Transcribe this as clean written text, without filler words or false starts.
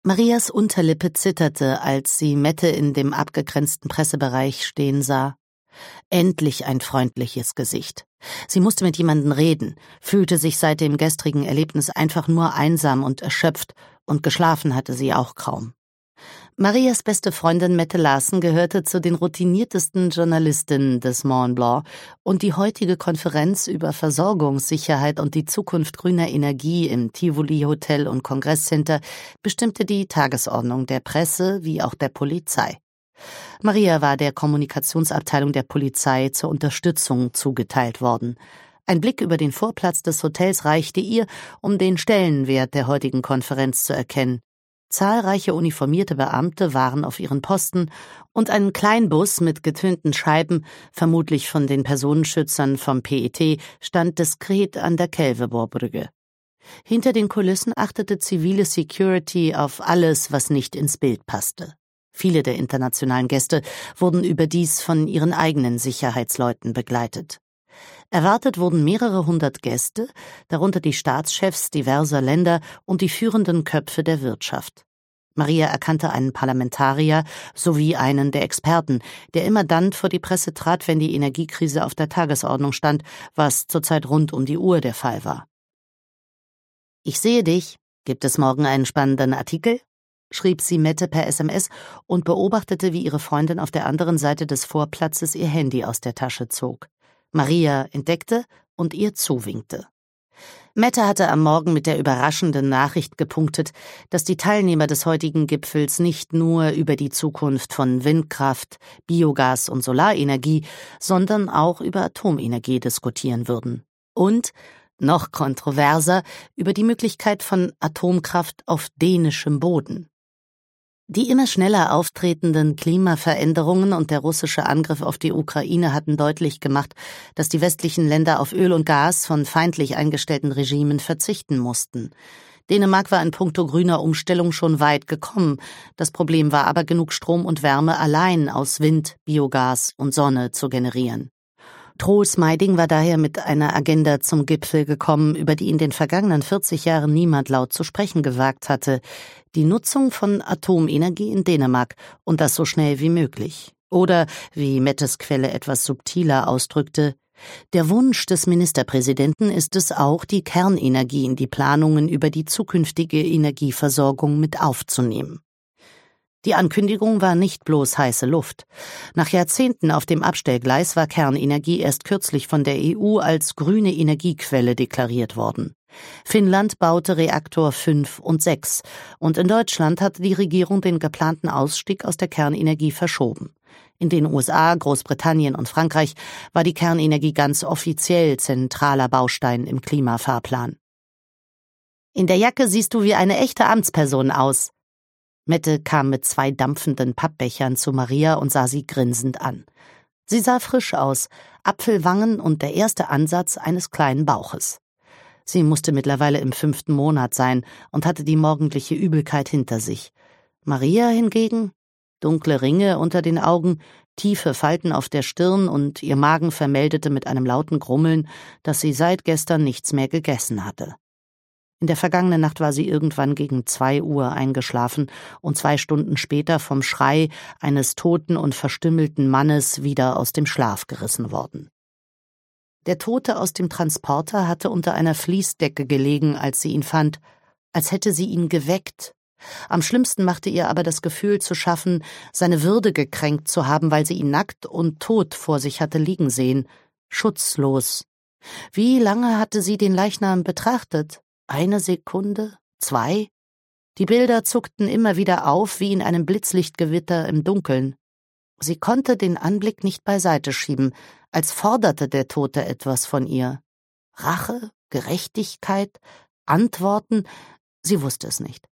Marias Unterlippe zitterte, als sie Mette in dem abgegrenzten Pressebereich stehen sah. Endlich ein freundliches Gesicht. Sie musste mit jemandem reden, fühlte sich seit dem gestrigen Erlebnis einfach nur einsam und erschöpft, und geschlafen hatte sie auch kaum. Marias beste Freundin Mette Larsen gehörte zu den routiniertesten Journalistinnen des Mont Blanc, und die heutige Konferenz über Versorgungssicherheit und die Zukunft grüner Energie im Tivoli Hotel und Kongresscenter bestimmte die Tagesordnung der Presse wie auch der Polizei. Maria war der Kommunikationsabteilung der Polizei zur Unterstützung zugeteilt worden. Ein Blick über den Vorplatz des Hotels reichte ihr, um den Stellenwert der heutigen Konferenz zu erkennen. Zahlreiche uniformierte Beamte waren auf ihren Posten, und ein Kleinbus mit getönten Scheiben, vermutlich von den Personenschützern vom PET, stand diskret an der Kelveborbrücke. Hinter den Kulissen achtete zivile Security auf alles, was nicht ins Bild passte. Viele der internationalen Gäste wurden überdies von ihren eigenen Sicherheitsleuten begleitet. Erwartet wurden mehrere hundert Gäste, darunter die Staatschefs diverser Länder und die führenden Köpfe der Wirtschaft. Maria erkannte einen Parlamentarier sowie einen der Experten, der immer dann vor die Presse trat, wenn die Energiekrise auf der Tagesordnung stand, was zurzeit rund um die Uhr der Fall war. »Ich sehe dich. Gibt es morgen einen spannenden Artikel?« schrieb sie Mette per SMS und beobachtete, wie ihre Freundin auf der anderen Seite des Vorplatzes ihr Handy aus der Tasche zog. Maria entdeckte und ihr zuwinkte. Mette hatte am Morgen mit der überraschenden Nachricht gepunktet, dass die Teilnehmer des heutigen Gipfels nicht nur über die Zukunft von Windkraft, Biogas und Solarenergie, sondern auch über Atomenergie diskutieren würden. Und, noch kontroverser, über die Möglichkeit von Atomkraft auf dänischem Boden. Die immer schneller auftretenden Klimaveränderungen und der russische Angriff auf die Ukraine hatten deutlich gemacht, dass die westlichen Länder auf Öl und Gas von feindlich eingestellten Regimen verzichten mussten. Dänemark war in puncto grüner Umstellung schon weit gekommen. Das Problem war aber, genug Strom und Wärme allein aus Wind, Biogas und Sonne zu generieren. Troels Meiding war daher mit einer Agenda zum Gipfel gekommen, über die in den vergangenen 40 Jahren niemand laut zu sprechen gewagt hatte: die Nutzung von Atomenergie in Dänemark, und das so schnell wie möglich. Oder, wie Mettes Quelle etwas subtiler ausdrückte, der Wunsch des Ministerpräsidenten ist es auch, die Kernenergie in die Planungen über die zukünftige Energieversorgung mit aufzunehmen. Die Ankündigung war nicht bloß heiße Luft. Nach Jahrzehnten auf dem Abstellgleis war Kernenergie erst kürzlich von der EU als grüne Energiequelle deklariert worden. Finnland baute Reaktor 5 und 6, und in Deutschland hatte die Regierung den geplanten Ausstieg aus der Kernenergie verschoben. In den USA, Großbritannien und Frankreich war die Kernenergie ganz offiziell zentraler Baustein im Klimafahrplan. »In der Jacke siehst du wie eine echte Amtsperson aus.« Mette kam mit 2 dampfenden Pappbechern zu Maria und sah sie grinsend an. Sie sah frisch aus, Apfelwangen und der erste Ansatz eines kleinen Bauches. Sie musste mittlerweile im 5. Monat sein und hatte die morgendliche Übelkeit hinter sich. Maria hingegen, dunkle Ringe unter den Augen, tiefe Falten auf der Stirn, und ihr Magen vermeldete mit einem lauten Grummeln, dass sie seit gestern nichts mehr gegessen hatte. In der vergangenen Nacht war sie irgendwann gegen 2 Uhr eingeschlafen und 2 Stunden später vom Schrei eines toten und verstümmelten Mannes wieder aus dem Schlaf gerissen worden. Der Tote aus dem Transporter hatte unter einer Fließdecke gelegen, als sie ihn fand, als hätte sie ihn geweckt. Am schlimmsten machte ihr aber das Gefühl zu schaffen, seine Würde gekränkt zu haben, weil sie ihn nackt und tot vor sich hatte liegen sehen, schutzlos. Wie lange hatte sie den Leichnam betrachtet? 1 Sekunde? 2? Die Bilder zuckten immer wieder auf, wie in einem Blitzlichtgewitter im Dunkeln. Sie konnte den Anblick nicht beiseite schieben, als forderte der Tote etwas von ihr. Rache? Gerechtigkeit? Antworten? Sie wusste es nicht.